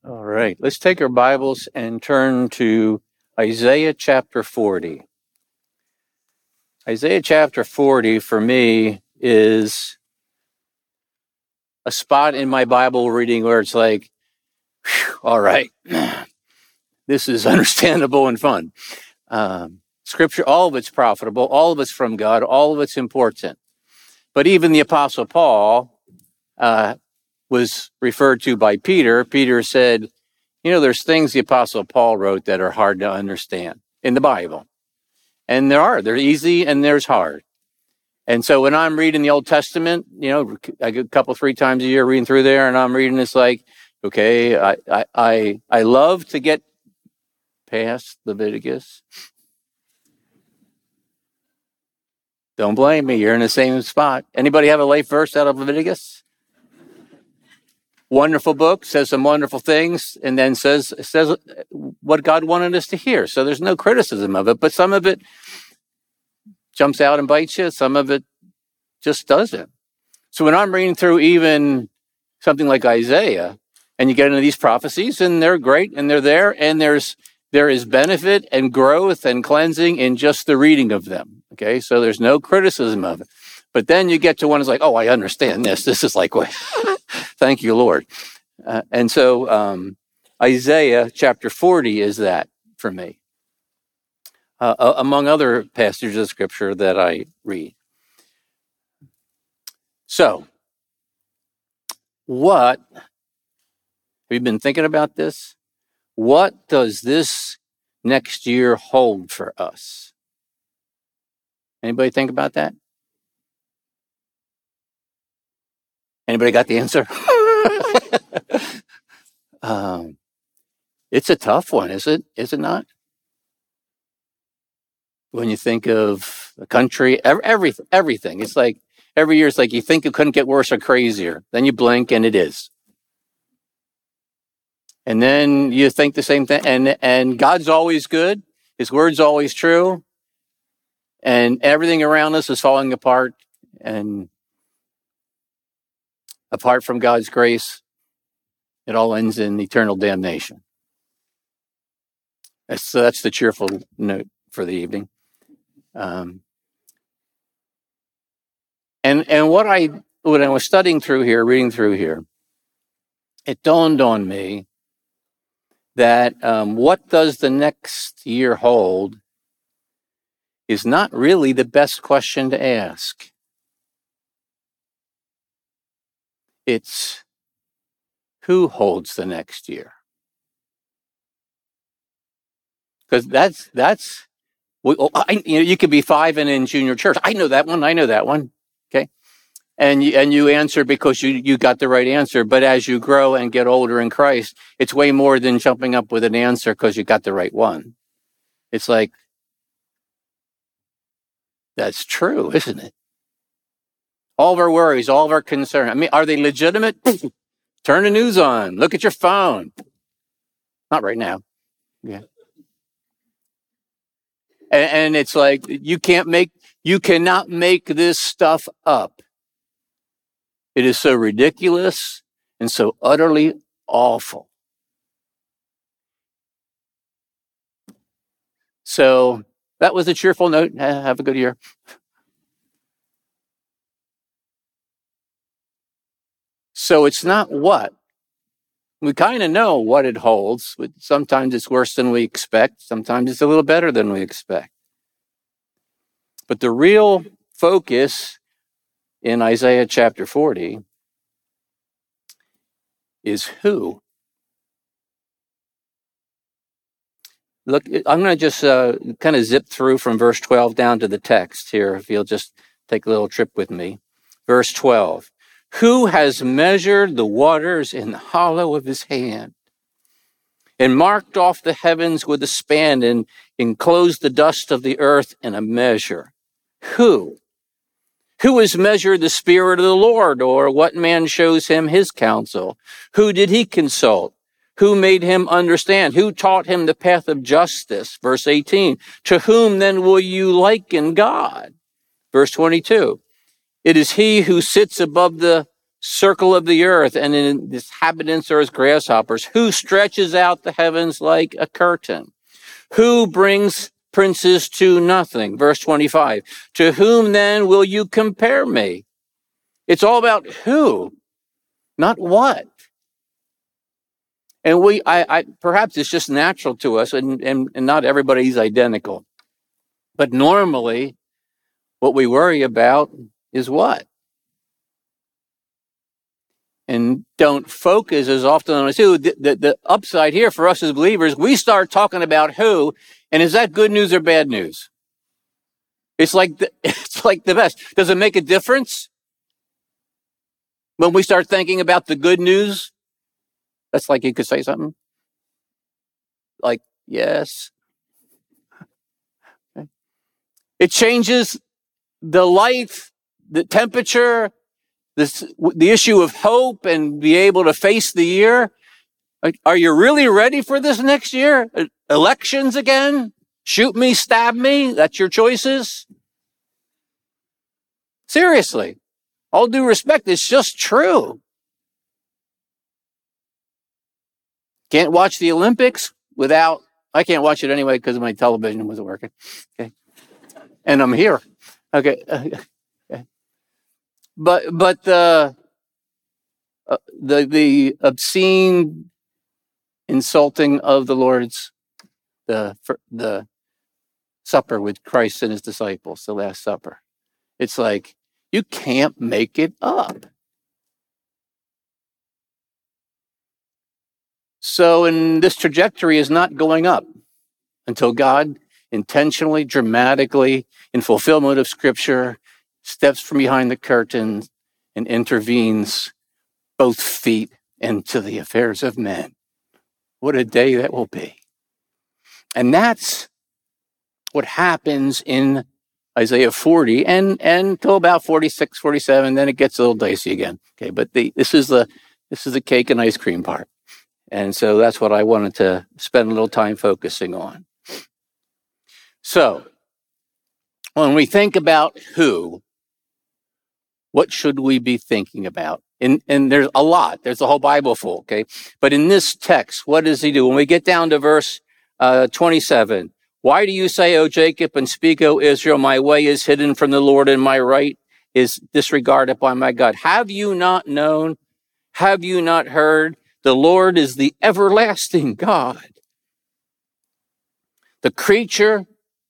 All right, let's take our Bibles and turn to Isaiah chapter 40. Isaiah chapter 40 for me is a spot in my Bible reading where it's like, all right, this is understandable and fun. Scripture, all of it's profitable, all of it's from God, all of it's important. But even the Apostle Paul was referred to by Peter. Peter said, there's things the Apostle Paul wrote that are hard to understand in the Bible. And they're easy and there's hard. And so when I'm reading the Old Testament, I get a couple, 3 times a year reading through there, and I'm reading, it's like, okay, I love to get past Leviticus. Don't blame me. You're in the same spot. Anybody have a life verse out of Leviticus? Wonderful book, says some wonderful things, and then says what God wanted us to hear. So there's no criticism of it, but some of it jumps out and bites you. Some of it just doesn't. So when I'm reading through even something like Isaiah, and you get into these prophecies, and they're great, and they're there, and there is benefit and growth and cleansing in just the reading of them. Okay, so there's no criticism of it. But then you get to one that's like, oh, I understand this. This is like, thank you, Lord. And so Isaiah chapter 40 is that for me, among other passages of Scripture that I read. So, have you been thinking about this? What does this next year hold for us? Anybody think about that? Anybody got the answer? It's a tough one, is it? Is it not? When you think of the country, everything. It's like every year, it's like you think it couldn't get worse or crazier. Then you blink and it is. And then you think the same thing. And God's always good. His word's always true. And everything around us is falling apart. And apart from God's grace, it all ends in eternal damnation. That's the cheerful note for the evening. And when I was studying through here, reading through here, it dawned on me that what does the next year hold is not really the best question to ask. It's who holds the next year? Because you could be 5 and in junior church. I know that one. Okay. And you answer because you got the right answer. But as you grow and get older in Christ, it's way more than jumping up with an answer because you got the right one. It's like, that's true, isn't it? All of our worries, all of our concerns. I mean, are they legitimate? Turn the news on. Look at your phone. Not right now. Yeah. And it's like, you cannot make this stuff up. It is so ridiculous and so utterly awful. So that was a cheerful note. Have a good year. So it's not what. We kind of know what it holds. Sometimes it's worse than we expect. Sometimes it's a little better than we expect. But the real focus in Isaiah chapter 40 is who. Look, I'm going to just kind of zip through from verse 12 down to the text here, if you'll just take a little trip with me. Verse 12. Who has measured the waters in the hollow of his hand, and marked off the heavens with a span, and enclosed the dust of the earth in a measure? Who? Who has measured the Spirit of the Lord, or what man shows him his counsel? Who did he consult? Who made him understand? Who taught him the path of justice? Verse 18. To whom then will you liken God? Verse 22. It is he who sits above the circle of the earth, and in its inhabitants are as grasshoppers. Who stretches out the heavens like a curtain? Who brings princes to nothing? Verse 25. To whom then will you compare me? It's all about who, not what. And perhaps it's just natural to us, and not everybody's identical. But normally, what we worry about is what? And don't focus as often on who. The upside here for us as believers, we start talking about who, and is that good news or bad news? It's like the best. Does it make a difference when we start thinking about the good news? That's like you could say something like, yes. Okay. It changes the light, the temperature, the issue of hope, and be able to face the year. Are you really ready for this next year? Elections again? Shoot me, stab me? That's your choices? Seriously. All due respect, it's just true. Can't watch the Olympics I can't watch it anyway because my television wasn't working. Okay. And I'm here. Okay. But the obscene insulting of the Lord's, the supper with Christ and his disciples, the Last Supper. It's like, you can't make it up. So, and this trajectory is not going up until God intentionally, dramatically, in fulfillment of Scripture, steps from behind the curtain and intervenes both feet into the affairs of men. What a day that will be. And that's what happens in Isaiah 40 and until about 46, 47, then it gets a little dicey again. Okay, but this is the cake and ice cream part. And so that's what I wanted to spend a little time focusing on. So, when we think about who, what should we be thinking about? And there's a lot. There's the whole Bible full, okay? But in this text, what does he do? When we get down to verse 27, why do you say, O Jacob, and speak, O Israel, my way is hidden from the Lord, and my right is disregarded by my God? Have you not known? Have you not heard? The Lord is the everlasting God. The creator,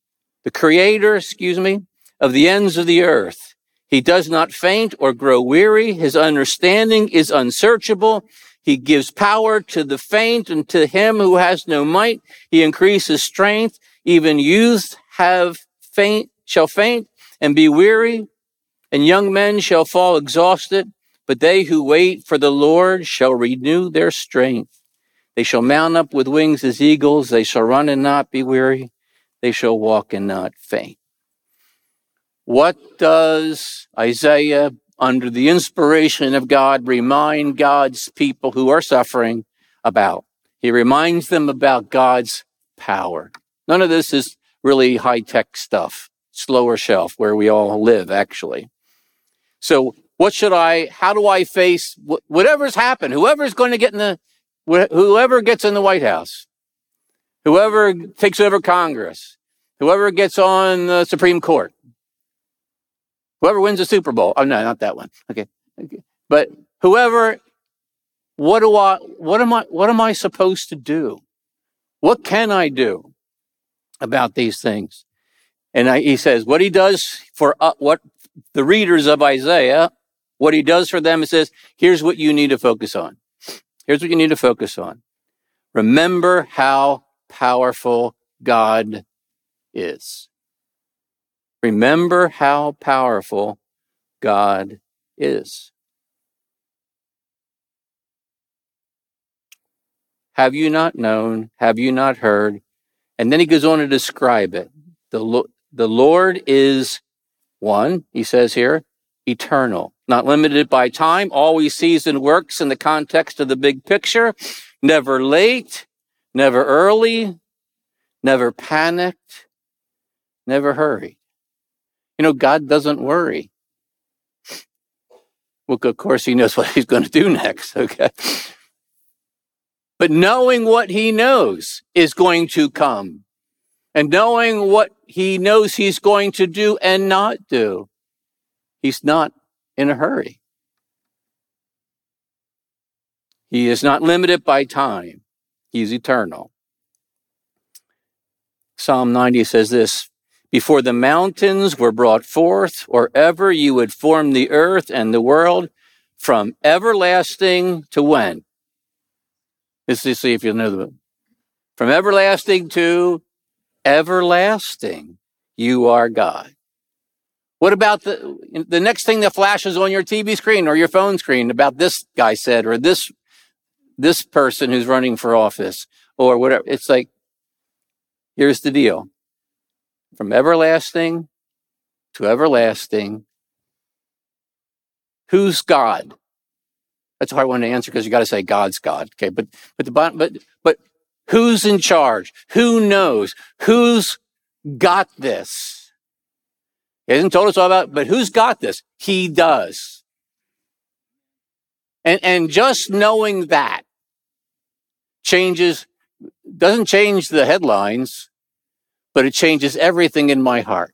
of the ends of the earth. He does not faint or grow weary. His understanding is unsearchable. He gives power to the faint, and to him who has no might, he increases strength. Even youths shall faint and be weary, and young men shall fall exhausted. But they who wait for the Lord shall renew their strength. They shall mount up with wings as eagles. They shall run and not be weary. They shall walk and not faint. What does Isaiah, under the inspiration of God, remind God's people who are suffering about? He reminds them about God's power. None of this is really high-tech stuff, slower shelf where we all live, actually. So how do I face whatever's happened, whoever gets in the White House, whoever takes over Congress, whoever gets on the Supreme Court, whoever wins the Super Bowl. Oh, no, not that one. Okay. But whoever, what am I supposed to do? What can I do about these things? And he says, what he does for what the readers of Isaiah, what he does for them, it says, here's what you need to focus on. Here's what you need to focus on. Remember how powerful God is. Remember how powerful God is. Have you not known? Have you not heard? And then he goes on to describe it. The Lord is one, he says here, eternal, not limited by time, always sees and works in the context of the big picture, never late, never early, never panicked, never hurried. God doesn't worry. Well, of course, he knows what he's going to do next, okay? But knowing what he knows is going to come, and knowing what he knows he's going to do and not do, he's not in a hurry. He is not limited by time. He's eternal. Psalm 90 says this, before the mountains were brought forth, or ever you had formed the earth and the world, from everlasting to when? Let's just see if you know the from everlasting to everlasting, you are God. What about the next thing that flashes on your TV screen or your phone screen about this guy said, or this person who's running for office, or whatever? It's like, here's the deal. From everlasting to everlasting, who's God? That's what I want to answer, because you got to say God's God. Okay, but who's in charge? Who knows? Who's got this? He hasn't told us all about it, but who's got this? He does. And just knowing that doesn't change the headlines, but it changes everything in my heart.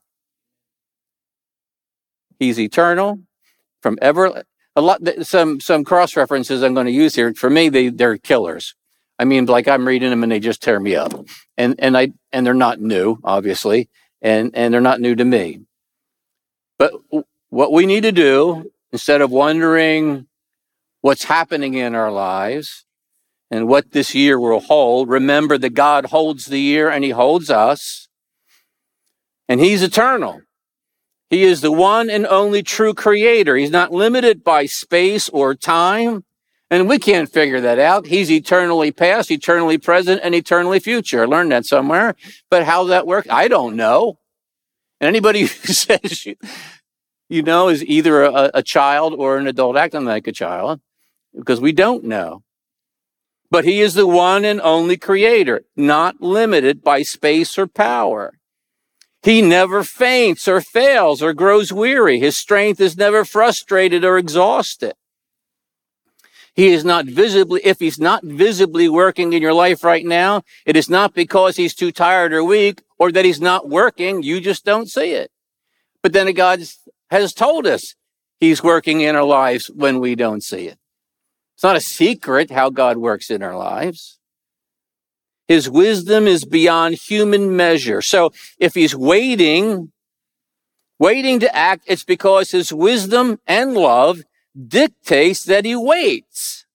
He's eternal, from some cross references I'm going to use here. For me, they're killers. I mean, like, I'm reading them and they just tear me up, and they're not new, obviously, and they're not new to me. But what we need to do, instead of wondering what's happening in our lives and what this year will hold, remember that God holds the year and he holds us, and he's eternal. He is the one and only true creator. He's not limited by space or time, and we can't figure that out. He's eternally past, eternally present, and eternally future. I learned that somewhere, but how that works, I don't know. And anybody who says is either a child or an adult acting like a child, because we don't know. But he is the one and only creator, not limited by space or power. He never faints or fails or grows weary. His strength is never frustrated or exhausted. He is not if he's not visibly working in your life right now, it is not because he's too tired or weak or that he's not working. You just don't see it. But then God has told us he's working in our lives when we don't see it. It's not a secret how God works in our lives. His wisdom is beyond human measure. So if he's waiting to act, it's because his wisdom and love dictates that he waits.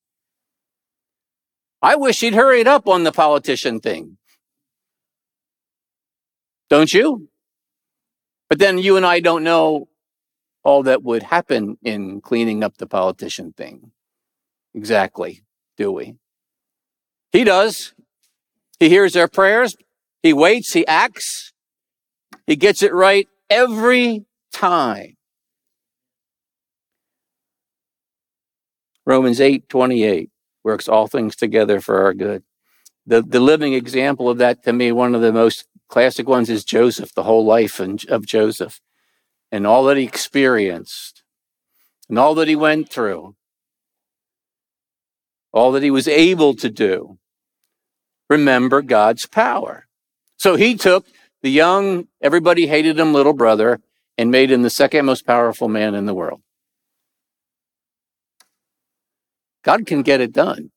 I wish he'd hurried up on the politician thing. Don't you? But then you and I don't know all that would happen in cleaning up the politician thing. Exactly, do we? He does. He hears our prayers. He waits. He acts. He gets it right every time. Romans 8:28 works all things together for our good. The living example of that, to me, one of the most classic ones, is Joseph, the whole life of Joseph, and all that he experienced, and all that he went through, all that he was able to do. Remember God's power. So he took the young, everybody hated him, little brother, and made him the second most powerful man in the world. God can get it done.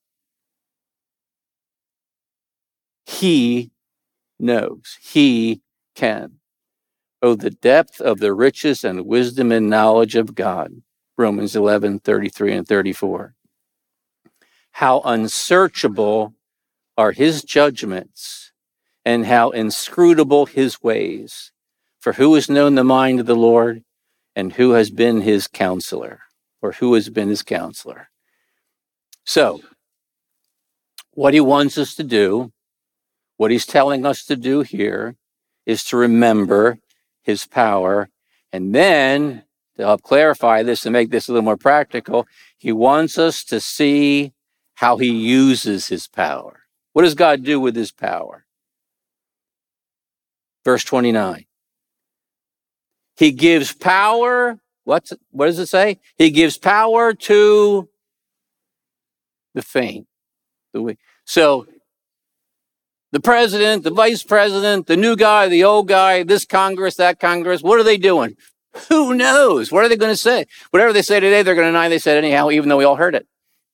He knows. He can. Oh, the depth of the riches and wisdom and knowledge of God. Romans 11:33 and 34. How unsearchable are his judgments, and how inscrutable his ways. For who has known the mind of the Lord, and who has been his counselor? Or who has been his counselor? So, what he wants us to do, what he's telling us to do here, is to remember his power. And then, to help clarify this and make this a little more practical, he wants us to see how he uses his power. What does God do with his power? Verse 29. He gives power What does it say? He gives power to the faint, the weak. So the president, the vice president, the new guy, the old guy, this Congress, that Congress, what are they doing? Who knows? What are they going to say? Whatever they say today, they're going to deny they said anyhow, even though we all heard it.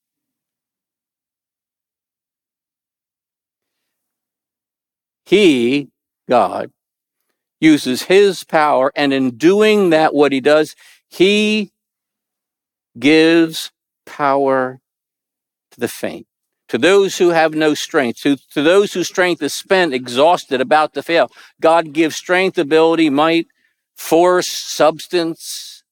He, God, uses his power, and in doing that, what he does, he gives power to the faint, to those who have no strength, to those whose strength is spent, exhausted, about to fail. God gives strength, ability, might, force, substance.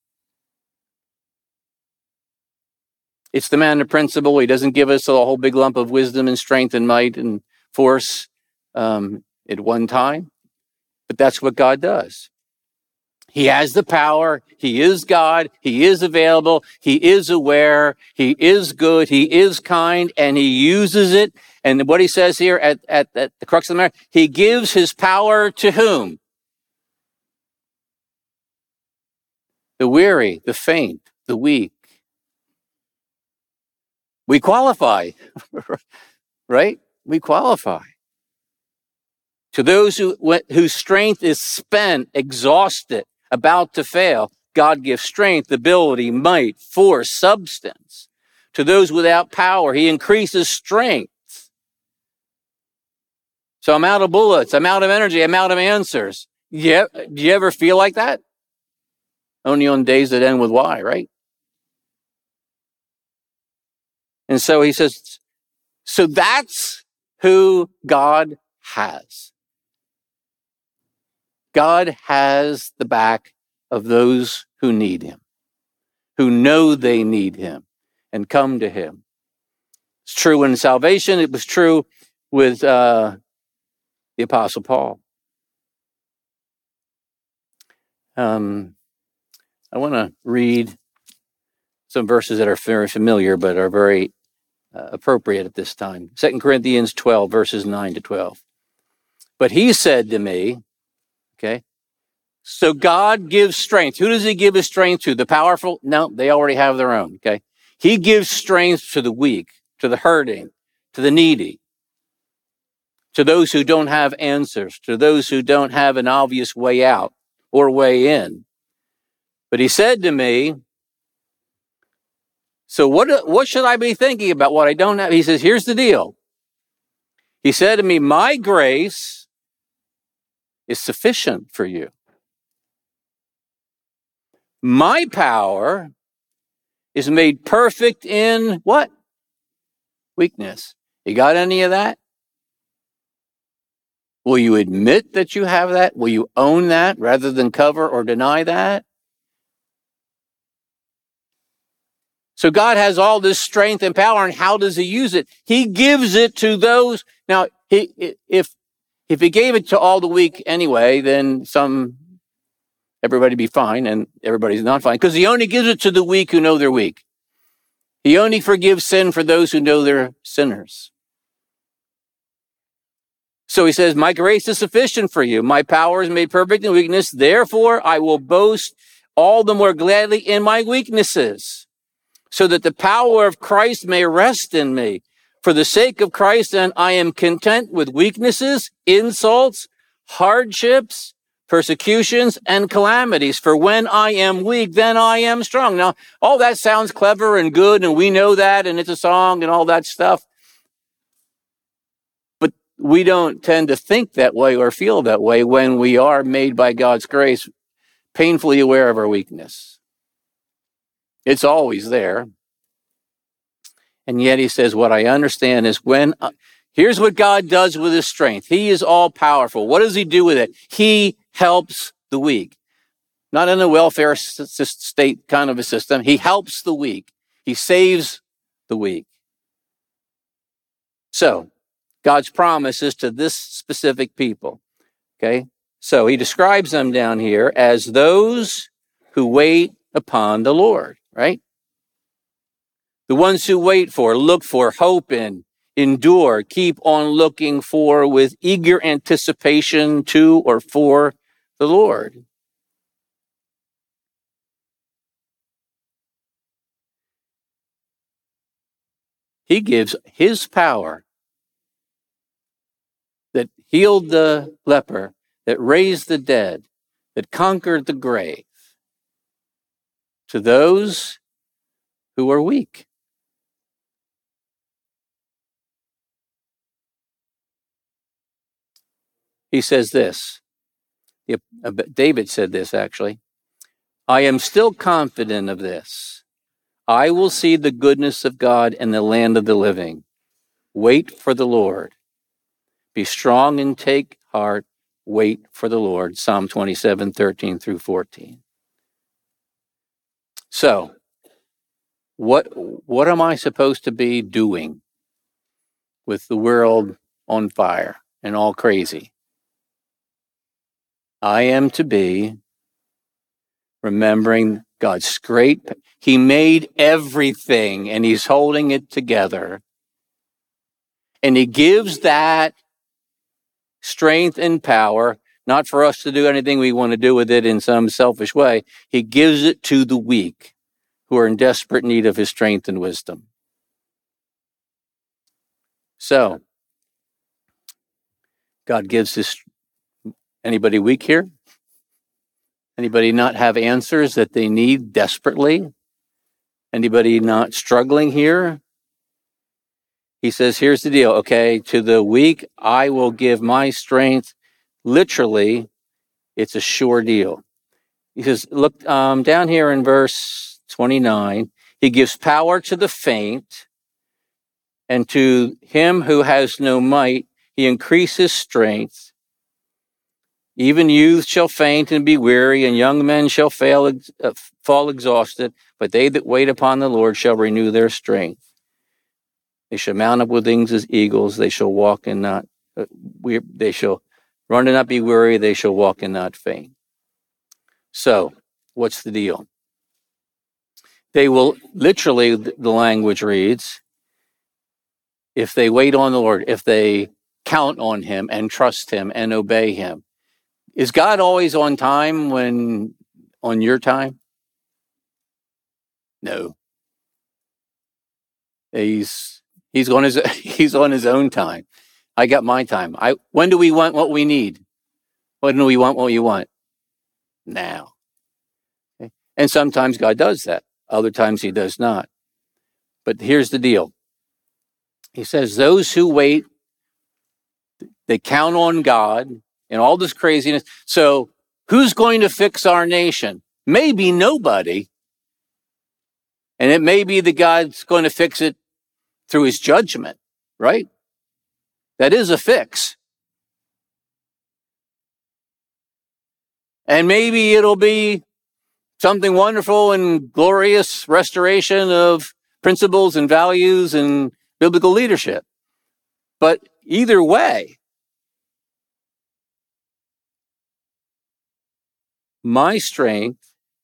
It's the Manna principle. He doesn't give us a whole big lump of wisdom and strength and might and force at one time, but that's what God does. He has the power. He is God. He is available. He is aware. He is good. He is kind, and he uses it. And what he says here at the crux of the matter, he gives his power to whom? The weary, the faint, the weak. We qualify, right? We qualify. To those whose strength is spent, exhausted, about to fail, God gives strength, ability, might, force, substance. To those without power, he increases strength. So I'm out of bullets, I'm out of energy, I'm out of answers. Yeah, do you ever feel like that? Only on days that end with Y, right? And so he says, so that's who God has. God has the back of those who need him, who know they need him and come to him. It's true in salvation. It was true with the Apostle Paul. I want to read some verses that are very familiar but are very appropriate at this time. 2 Corinthians 12, verses 9 to 12. But he said to me, okay, so God gives strength. Who does he give his strength to? The powerful? No, they already have their own, okay? He gives strength to the weak, to the hurting, to the needy, to those who don't have answers, to those who don't have an obvious way out or way in. But he said to me, so what should I be thinking about what I don't have? He says, here's the deal. He said to me, my grace is sufficient for you. My power is made perfect in what? Weakness. You got any of that? Will you admit that you have that? Will you own that rather than cover or deny that? So God has all this strength and power, and how does he use it? He gives it to those. Now, if he gave it to all the weak anyway, then everybody be fine, and everybody's not fine, because he only gives it to the weak who know they're weak. He only forgives sin for those who know they're sinners. So he says, my grace is sufficient for you. My power is made perfect in weakness. Therefore, I will boast all the more gladly in my weaknesses, so that the power of Christ may rest in me. For the sake of Christ, then, I am content with weaknesses, insults, hardships, persecutions, and calamities. For when I am weak, then I am strong. Now, all that sounds clever and good, and we know that, and it's a song and all that stuff. But we don't tend to think that way or feel that way when we are made by God's grace, painfully aware of our weakness. It's always there. And yet he says, what I understand is here's what God does with his strength. He is all powerful. What does he do with it? He helps the weak. Not in a welfare state kind of a system. He helps the weak. He saves the weak. So God's promise is to this specific people. Okay. So he describes them down here as those who wait upon the Lord, right? The ones who wait for, look for, hope in, endure, keep on looking for with eager anticipation to or for the Lord. He gives his power that healed the leper, that raised the dead, that conquered the grave, to those who are weak. He says this. David said this, actually. I am still confident of this. I will see the goodness of God in the land of the living. Wait for the Lord. Be strong and take heart. Wait for the Lord. Psalm 27, 13 through 14. So, what am I supposed to be doing with the world on fire and all crazy? I am to be remembering God's great. He made everything and he's holding it together. And he gives that strength and power, not for us to do anything we want to do with it in some selfish way. He gives it to the weak who are in desperate need of his strength and wisdom. So, God gives this. Anybody weak here? Anybody not have answers that they need desperately? Anybody not struggling here? He says, here's the deal, okay? To the weak, I will give my strength. Literally, it's a sure deal. He says, look down here in verse 29. He gives power to the faint, and to him who has no might, he increases strength. Even youth shall faint and be weary, and young men shall fall exhausted. But they that wait upon the Lord shall renew their strength. They shall mount up with wings as eagles. They shall walk and not. They shall run and not be weary. They shall walk and not faint. So, what's the deal? They will literally. The language reads, if they wait on the Lord, if they count on Him and trust Him and obey Him. Is God always on time on your time? No. He's on his own time. I got my time. When do we want what we need? When do we want what you want? Now. Okay? And sometimes God does that. Other times he does not. But here's the deal. He says, those who wait, they count on God and all this craziness. So who's going to fix our nation? Maybe nobody. And it may be that God's going to fix it through his judgment, right? That is a fix. And maybe it'll be something wonderful and glorious restoration of principles and values and biblical leadership. But either way, my strength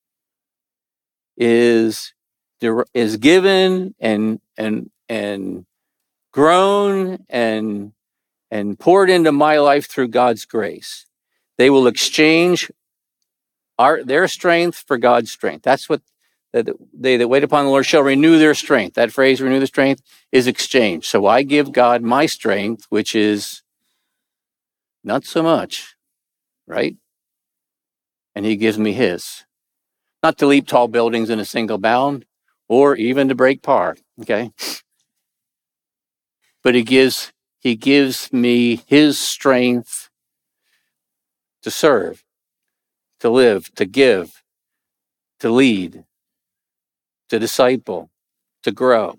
is given and grown and poured into my life through God's grace. They will exchange their strength for God's strength. That's what they that wait upon the Lord shall renew their strength. That phrase, renew the strength, is exchange. So I give God my strength, which is not so much, right? And he gives me his. Not to leap tall buildings in a single bound, or even to break par, okay? But he gives me his strength to serve, to live, to give, to lead, to disciple, to grow.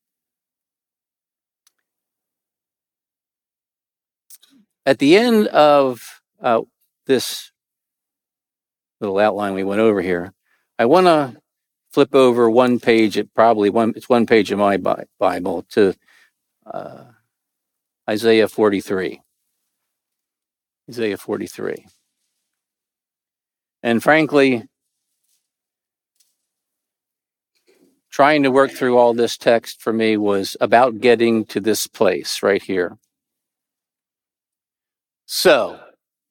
At the end of this little outline we went over here, I want to flip over one page. It's one page in my Bible to Isaiah 43. Isaiah 43. And frankly, trying to work through all this text for me was about getting to this place right here. So,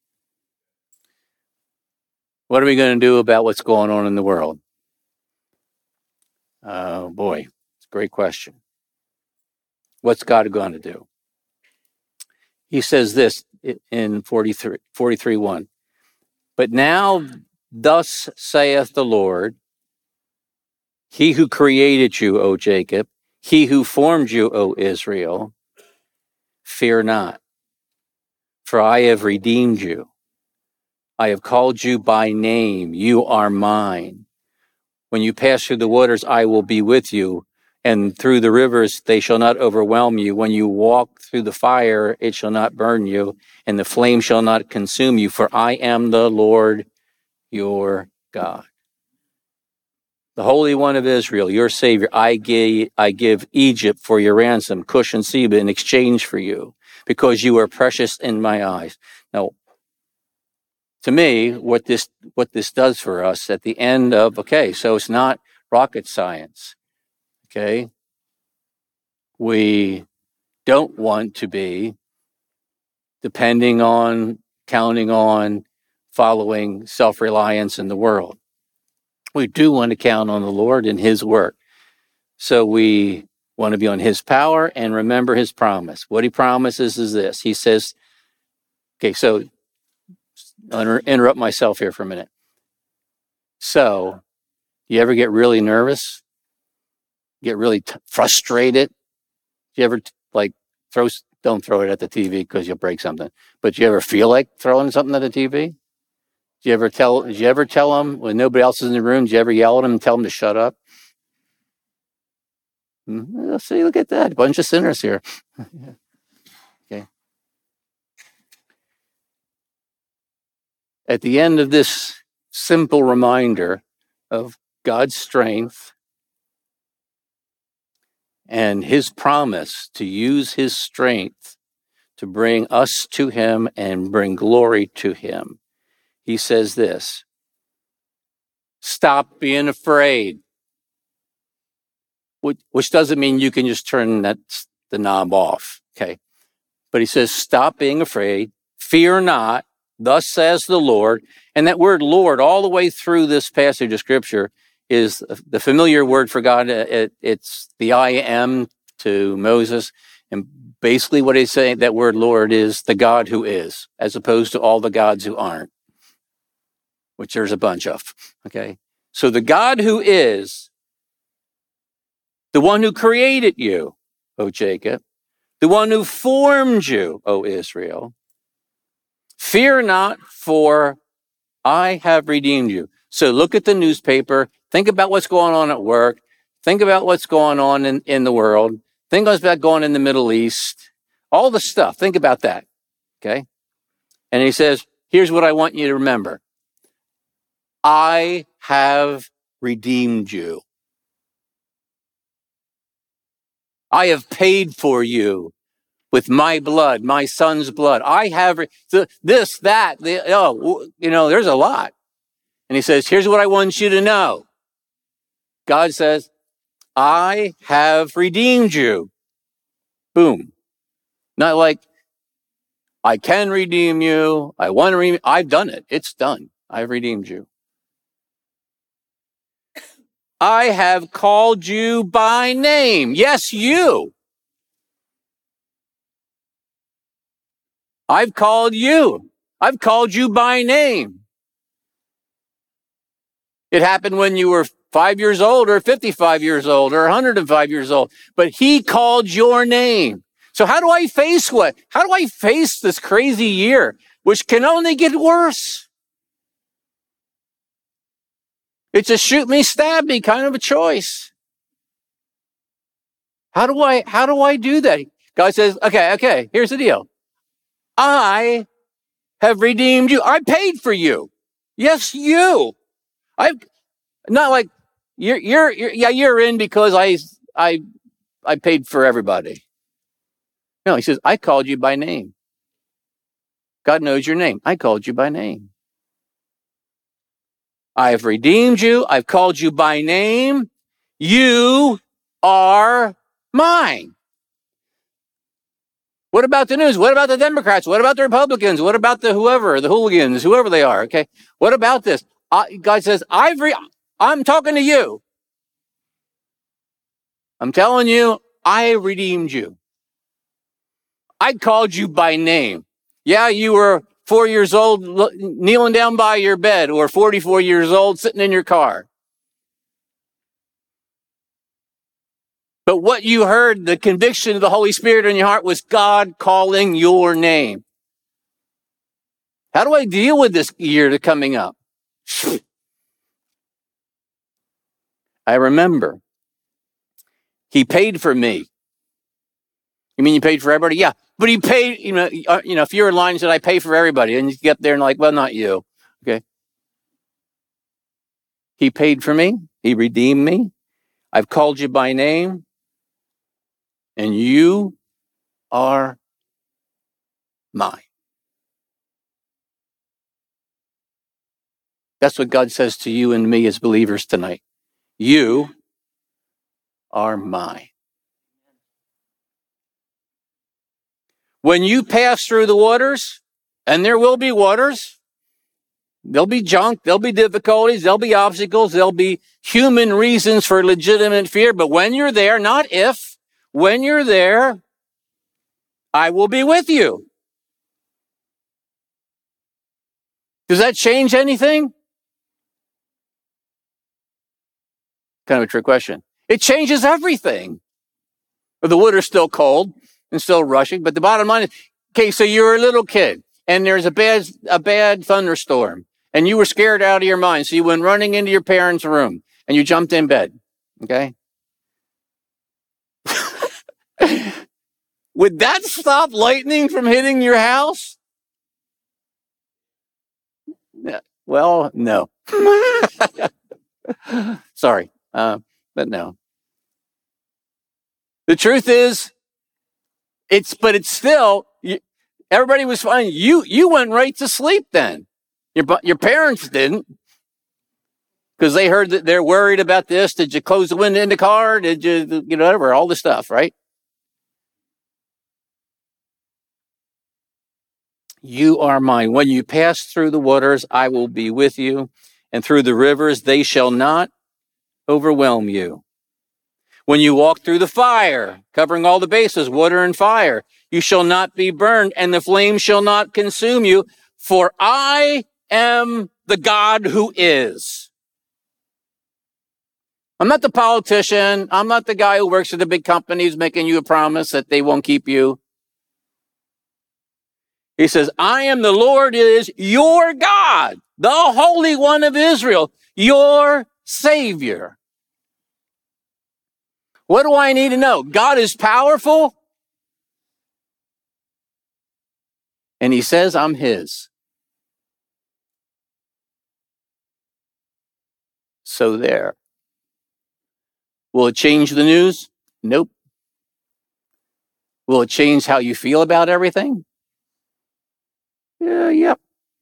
what are we going to do about what's going on in the world? Oh boy, it's a great question. What's God going to do? He says this in 43:1. But now, thus saith the Lord, he who created you, O Jacob, he who formed you, O Israel, fear not, for I have redeemed you. I have called you by name. You are mine. When you pass through the waters, I will be with you, and through the rivers, they shall not overwhelm you. When you walk through the fire, it shall not burn you, and the flame shall not consume you, for I am the Lord your God. The Holy One of Israel, your Savior, I give Egypt for your ransom, Cush and Seba in exchange for you, because you are precious in my eyes. Now, to me, what this does for us at the end of, okay, so it's not rocket science, okay? We don't want to be depending on, counting on, following self-reliance in the world. We do want to count on the Lord and his work. So we want to be on his power and remember his promise. What he promises is this. He says, okay, so I'll interrupt myself here for a minute. So, you ever get really nervous? Get really frustrated? You ever don't throw it at the TV because you'll break something. But you ever feel like throwing something at the TV? Did you ever tell them when nobody else is in the room? Did you ever yell at them and tell them to shut up? See, look at that. A bunch of sinners here. Okay. At the end of this simple reminder of God's strength and his promise to use his strength to bring us to him and bring glory to him, he says this: stop being afraid. Which doesn't mean you can just turn the knob off, okay? But he says, stop being afraid, fear not, thus says the Lord. And that word Lord, all the way through this passage of Scripture, is the familiar word for God. It's the I am to Moses. And basically what he's saying, that word Lord, is the God who is, as opposed to all the gods who aren't, which there's a bunch of, okay? So the God who is, the one who created you, O Jacob, the one who formed you, O Israel, fear not, for I have redeemed you. So look at the newspaper. Think about what's going on at work. Think about what's going on in the world. Think about going in the Middle East. All the stuff. Think about that. Okay? And he says, here's what I want you to remember. I have redeemed you. I have paid for you with my blood, my son's blood. I have this, that, there's a lot. And he says, here's what I want you to know. God says, I have redeemed you. Boom. Not like, I can redeem you. I want to redeem. I've done it. It's done. I've redeemed you. I have called you by name. Yes, you. I've called you. I've called you by name. It happened when you were 5 years old or 55 years old or 105 years old, but he called your name. So how do I face this crazy year, which can only get worse? It's a shoot me, stab me kind of a choice. How do I do that? God says, okay, here's the deal. I have redeemed you. I paid for you. Yes, you. I've not like you're in because I paid for everybody. No, he says, I called you by name. God knows your name. I called you by name. I have redeemed you. I've called you by name. You are mine. What about the news? What about the Democrats? What about the Republicans? What about the hooligans, whoever they are? Okay. What about this? God says, I'm talking to you. I'm telling you, I redeemed you. I called you by name. Yeah, you were 4 years old kneeling down by your bed, or 44 years old sitting in your car. But what you heard, the conviction of the Holy Spirit in your heart, was God calling your name. How do I deal with this year that's coming up? I remember he paid for me. You mean you paid for everybody? Yeah, but he paid, if you're in line and said, I pay for everybody, and you get there and like, well, not you. Okay. He paid for me. He redeemed me. I've called you by name, and you are mine. That's what God says to you and me as believers tonight. You are mine. When you pass through the waters, and there will be waters, there'll be junk, there'll be difficulties, there'll be obstacles, there'll be human reasons for legitimate fear. But when you're there, not if, when you're there, I will be with you. Does that change anything? Kind of a trick question. It changes everything. But the water's still cold and still rushing. But the bottom line is, okay, so you're a little kid and there's a bad thunderstorm and you were scared out of your mind. So you went running into your parents' room and you jumped in bed. Okay. Would that stop lightning from hitting your house? Well, no. Sorry. But no. The truth is, it's still, everybody was fine. You went right to sleep then. Your parents didn't, because they heard that they're worried about this. Did you close the window in the car? Did you, whatever, all the stuff, right? You are mine. When you pass through the waters, I will be with you. And through the rivers, they shall not overwhelm you. When you walk through the fire, covering all the bases, water and fire, you shall not be burned, and the flame shall not consume you. For I am the God who is. I'm not the politician. I'm not the guy who works at the big companies making you a promise that they won't keep you. He says, I am the Lord, is your God, the Holy One of Israel, your Savior. What do I need to know? God is powerful. And he says, I'm his. So there. Will it change the news? Nope. Will it change how you feel about everything? Yep.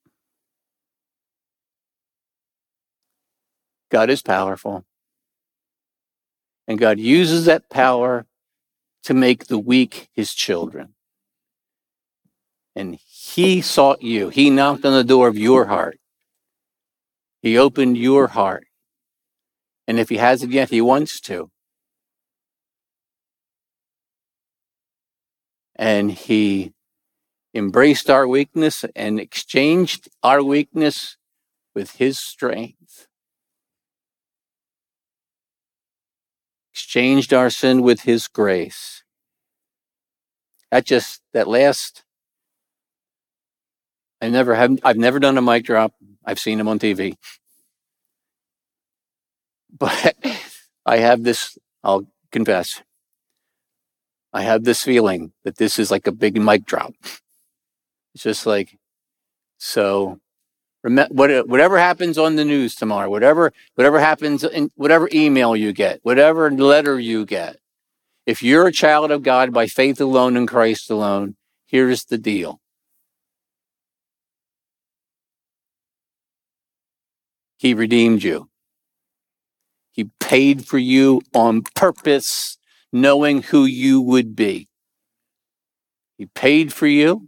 God is powerful. And God uses that power to make the weak his children. And he sought you. He knocked on the door of your heart. He opened your heart. And if he hasn't yet, he wants to. And he embraced our weakness and exchanged our weakness with his strength. Exchanged our sin with his grace. That last, I've never done a mic drop. I've seen him on TV. But I have this, I'll confess, I have this feeling that this is like a big mic drop. It's just like, so whatever happens on the news tomorrow, whatever happens in whatever email you get, whatever letter you get, if you're a child of God by faith alone in Christ alone, here's the deal. He redeemed you. He paid for you on purpose, knowing who you would be. He paid for you.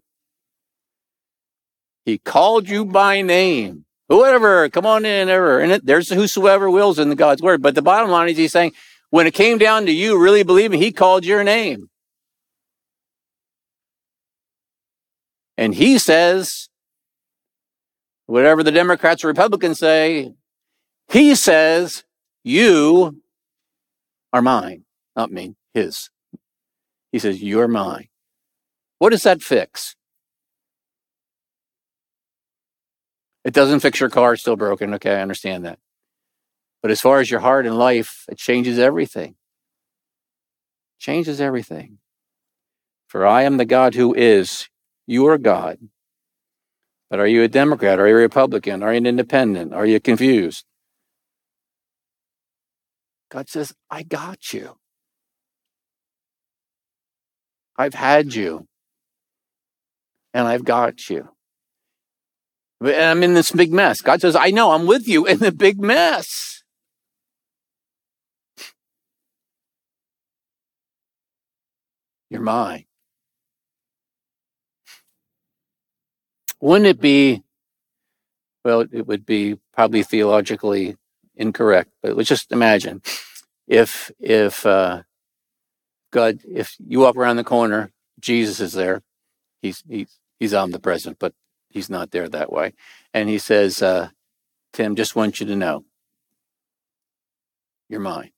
He called you by name. Whoever, come on in, ever. And there's whosoever wills in God's word. But the bottom line is he's saying, when it came down to you really believing, he called your name. And he says, whatever the Democrats or Republicans say, he says, you are mine, not me, his. He says, you're mine. What does that fix? It doesn't fix your car, it's still broken. Okay, I understand that. But as far as your heart and life, it changes everything. Changes everything. For I am the God who is. You are God. But are you a Democrat? Are you a Republican? Are you an independent? Are you confused? God says, I got you. I've had you. And I've got you. And I'm in this big mess. God says, I know, I'm with you in the big mess. You're mine. Wouldn't it be, well, it would be probably theologically incorrect, but let's just imagine if God, if you walk around the corner, Jesus is there. He's omnipresent, but he's not there that way. And he says, Tim, just want you to know, you're mine.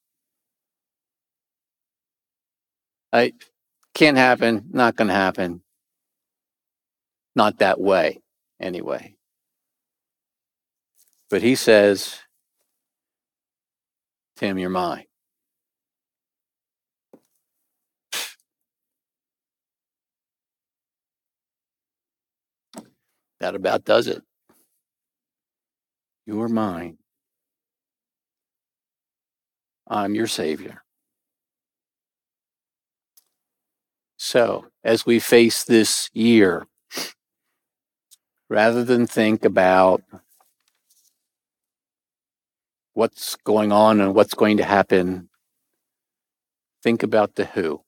I can't happen, not going to happen. Not that way, anyway. But he says, Tim, you're mine. That about does it. You're mine. I'm your Savior. So, as we face this year, rather than think about what's going on and what's going to happen, think about the who.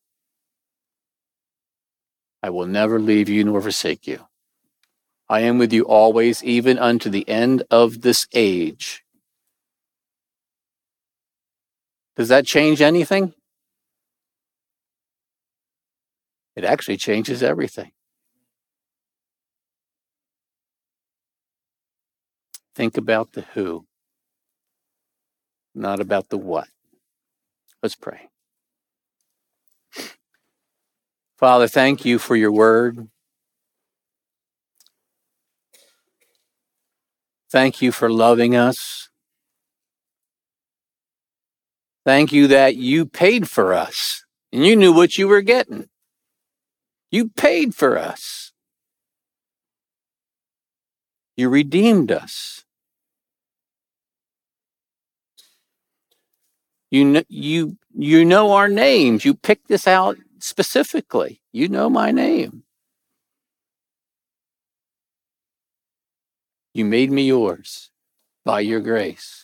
I will never leave you nor forsake you. I am with you always, even unto the end of this age. Does that change anything? It actually changes everything. Think about the who, not about the what. Let's pray. Father, thank you for your word. Thank you for loving us. Thank you that you paid for us and you knew what you were getting. You paid for us. You redeemed us. You know our names. You picked this out specifically. You know my name. You made me yours by your grace.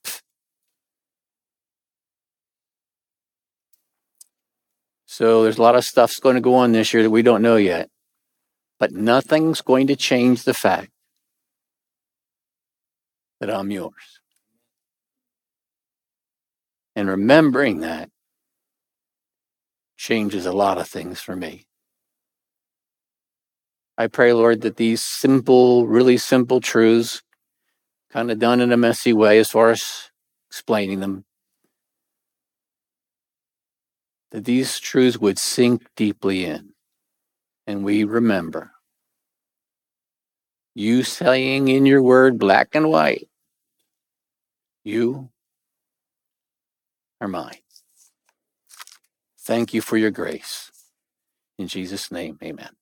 So there's a lot of stuff's going to go on this year that we don't know yet. But nothing's going to change the fact that I'm yours. And remembering that changes a lot of things for me. I pray, Lord, that these simple, really simple truths, kind of done in a messy way as far as explaining them, that these truths would sink deeply in. And we remember you saying in your word, black and white, you are mine. Thank you for your grace. In Jesus' name, amen.